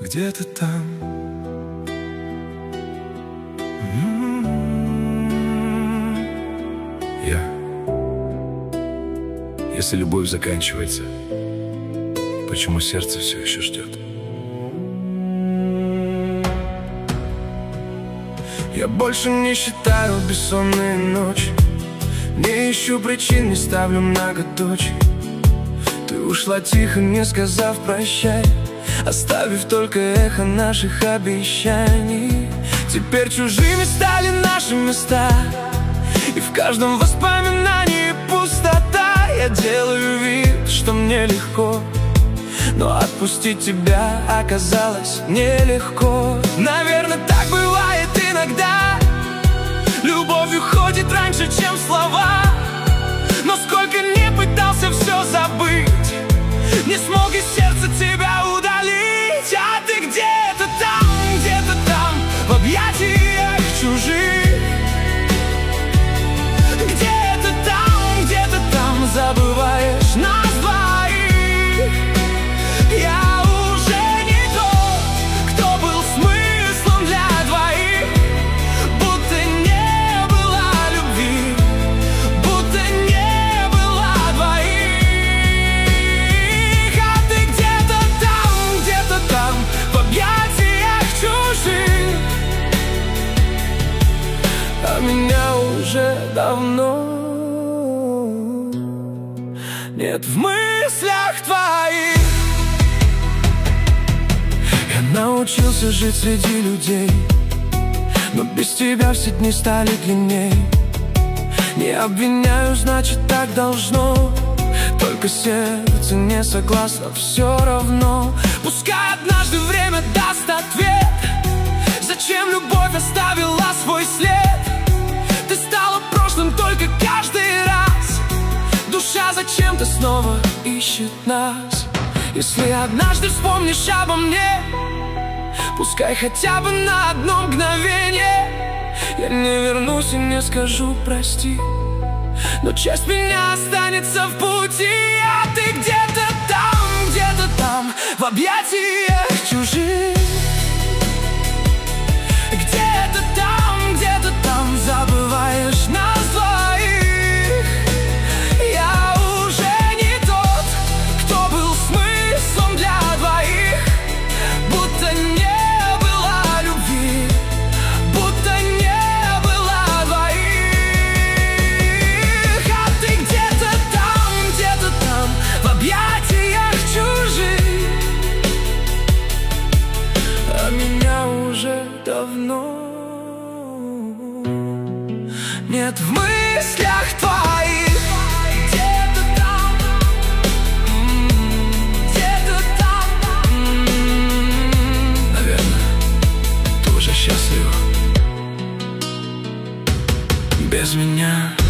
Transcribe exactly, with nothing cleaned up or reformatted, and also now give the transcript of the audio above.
где-то там. Я. Если любовь заканчивается, почему сердце все еще ждет? Я больше не считаю бессонные ночи, не ищу причин, не ставлю многоточий. Ты ушла тихо, не сказав прощай, оставив только эхо наших обещаний. Теперь чужими стали наши места, и в каждом воспоминании пустота. Я делаю вид, что мне легко, но отпустить тебя оказалось нелегко. Наверное, так бывает иногда. Любовь уходит раньше, чем слова. Но сколько не пытался все забыть, не смог из сердца тебя удалить. А ты где-то там, где-то там, в объятиях чужих. Где-то там, где-то там забываешь нас двоих. Я уже не тот, кто был смыслом для двоих. Будто не было любви, будто не было двоих. А ты где-то там, где-то там, в объятиях чужих. А меня уже давно нет в мыслях твоих. Я научился жить среди людей, но без тебя все дни стали длинней. Не обвиняю, значит так должно, только сердце не согласно все равно. Пускай однажды время даст ответ, зачем любовь оставила свой след. Ты стала прошлым только каждый раз. Душа зачем-то снова ищет нас. Если однажды вспомнишь обо мне, пускай хотя бы на одно мгновение. Я не вернусь и не скажу прости, но часть меня останется в пути. А ты где-то там, где-то там, в объятиях чужих. Где-то там, где-то там забываешь нас двоих. Я уже не тот, кто был смыслом для двоих. Будто не было любви, будто не было двоих. А ты где-то там, где-то там, в объятиях чужих. А меня уже давно нет в мыслях твоих. Где-то там, где-то там. Наверное, ты уже счастлива без меня.